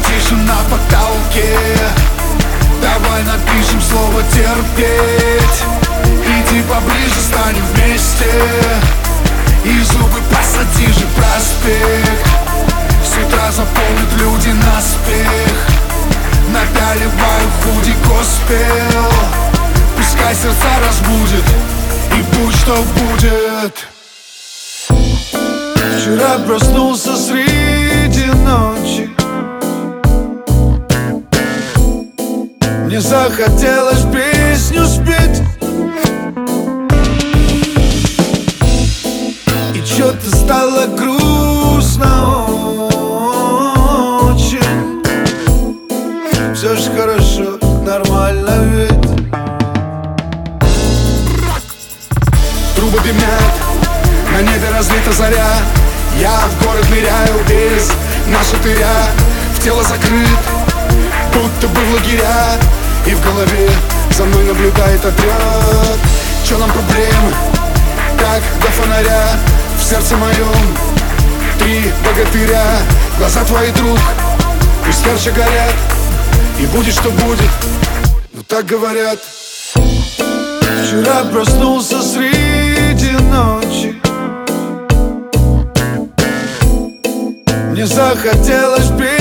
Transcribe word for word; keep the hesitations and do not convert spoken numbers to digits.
тише на потолке. Давай напишем слово терпеть. Иди поближе, станем вместе. И зубы посади же проспект. С утра заполнят люди наспех. Напяливаю худи госпел. Пускай сердца разбудит, и будь что будет. Вчера проснулся среди ночи. Мне захотелось песню спеть. И чё-то стало грустно очень. Все ж хорошо, нормально ведь. Трубы дымят, на небе разлита заря. Я в город ныряю без нашатыря. В тело закрыт, будто бы в лагеря. И в голове за мной наблюдает отряд. Чё нам проблемы, так до фонаря. В сердце моем три богатыря. Глаза твои, друг, пусть ярче горят. И будет что будет, ну так говорят. Вчера проснулся среди ночи. Мне захотелось петь.